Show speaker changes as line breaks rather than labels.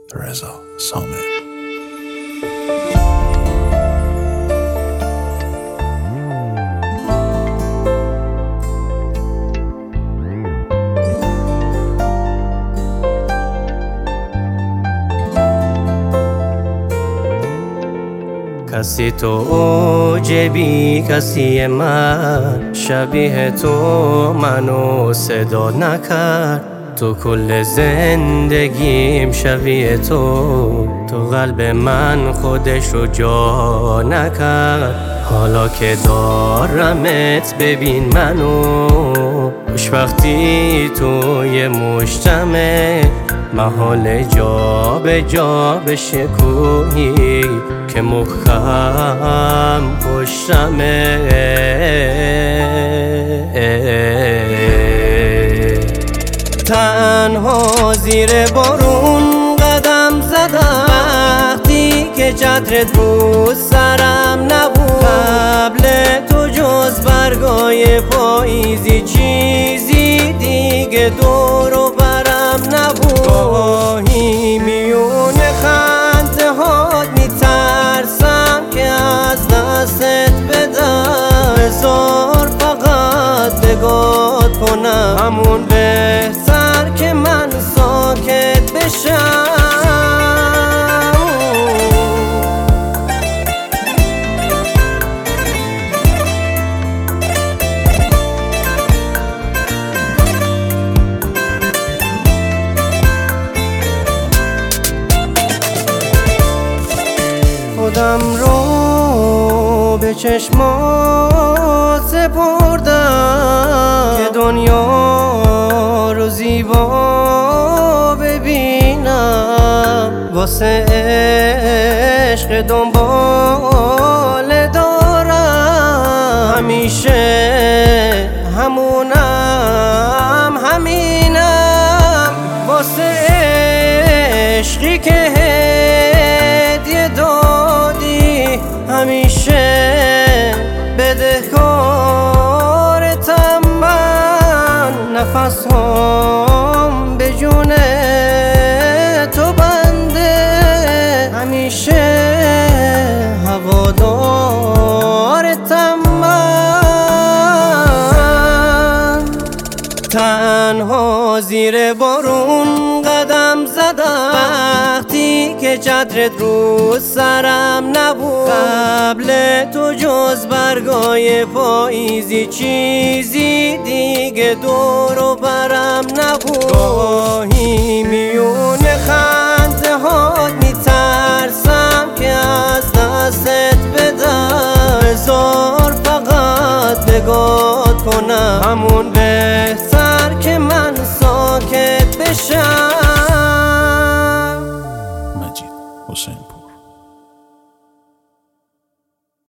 رضا سامر.
کسی تو اوجبی کسی من، شبیه تو منو صدا نکرد. تو کل زندگیم شبیه تو قلب من خودش رو جا نکرد. حالا که دارمت ببین منو، خوشبختی توی مجتمع، محال جا به جا بشه کوهی که مخم پشتمه. تنها زیر بارون قدم زدم وقتی که چترت رو سرم نبود. قبل تو جز برگای پاییزی چیزی دیگه دور و برم نبود. گاهی میون خنده هات میترسم که از دستت بدم. بذار فقط نگات کنم، همون بهتر که من ساکت بشم. خودم رو به چشمات سپردم که دنیا رو زیبا ببینم. واسه عشق دنبال دارم، همیشه همینم. واسه عشقی که هدیه دادی، همیشه بدهکارتم من. نفس هم به جون تو بنده، همیشه هوادارتم من. تنها زیر بارون قدم زدم وقتی که چترت رو سرم نبود. قبل تو جز برگای پاییزی چیزی دیگه دور و برم نبود. گاهی میون خنده هات میترسم که از دستت بدم. بذار فقط نگات کنم، همون بهتر که من ساکت بشم.
مجید حسین